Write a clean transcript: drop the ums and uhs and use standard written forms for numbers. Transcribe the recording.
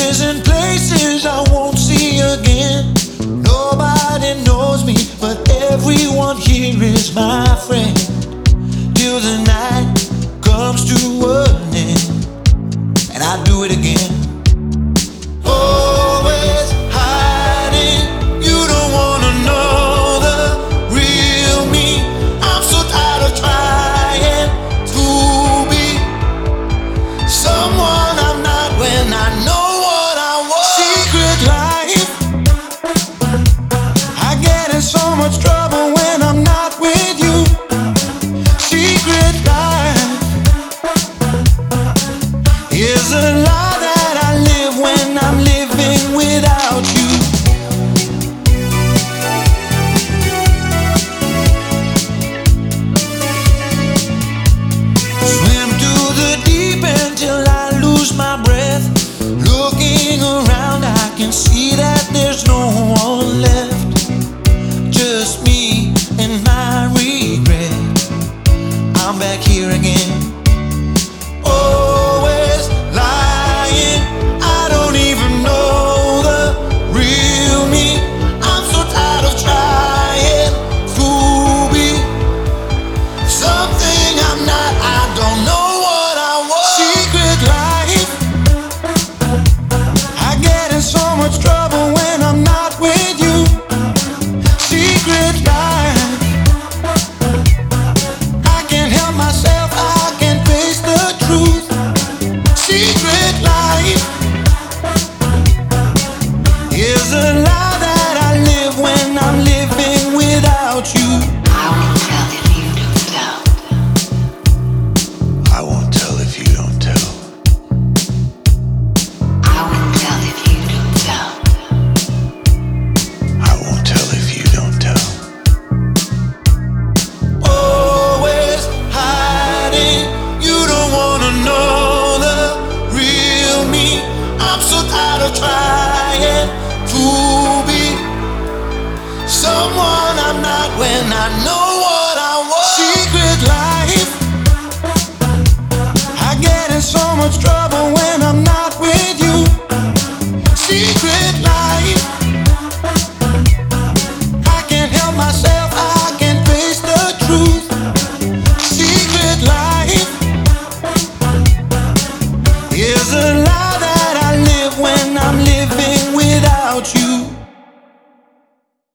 Faces and places I won't see again. Nobody knows me, but everyone here is my friend. Till the night comes to an end, and I do it again. Always hiding, you don't wanna know the real me. I'm so tired of trying to be someone I'm not when I know what I want. Secret life, I get in so much trouble when I'm not with you. Secret life is a lie that I live when I'm living without you. Swim to the deep end till I lose my breath. Looking around, I can see that there's no one left. Just me and my regret. I'm back here again. Always lying, I don't even know the real me. I'm so tired of trying to be something I'm not. I don't know what I want. Secret life, I get in so much trouble when I'm not with you. Secret life, I can't help myself, I can't face the truth. Secret life is a lie that I live when I'm living without you. I won't tell if you don't tell. I won't tell if you don't tell. I won't tell if you don't tell. I won't tell if you don't tell. Always hiding, you don't wanna know the real me. I'm so tired of trying to be someone I'm not when I know what I want. Secret life, I get in so much trouble.